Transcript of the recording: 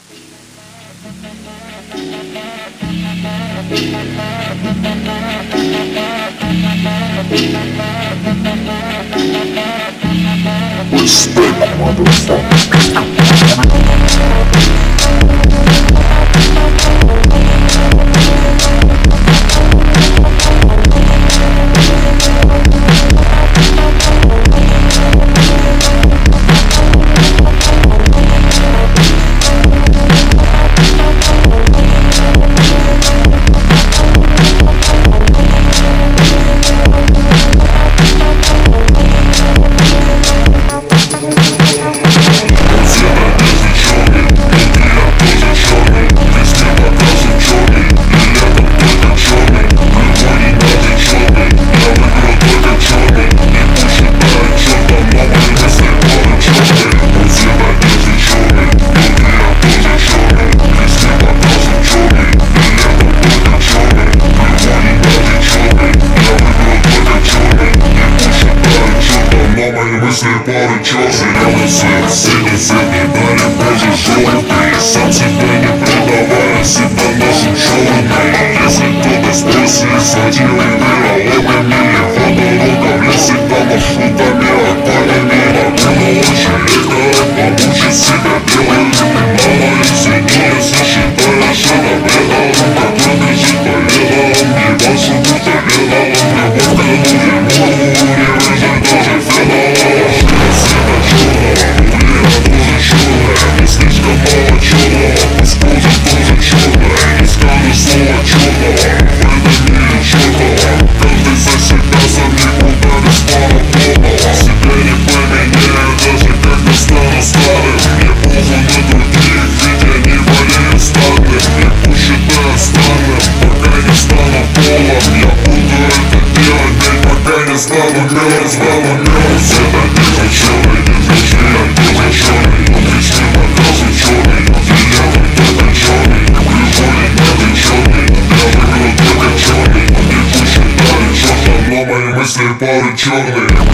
Respect, motherfucker. Мысли пары чаши, я синий, дали боже желтый. Сам себя не продавая, всегда нашим черный. Если кто-то спросит, садил и верологами, по дорогам я всегда маршрутами отпалями. Было очень легко помучить себя белым. Мама, извини, если считаешь это бредом, какой бежит по летам, не вашу будто летом. Любовь к тому не выжить даже феном. Мысли пары черные.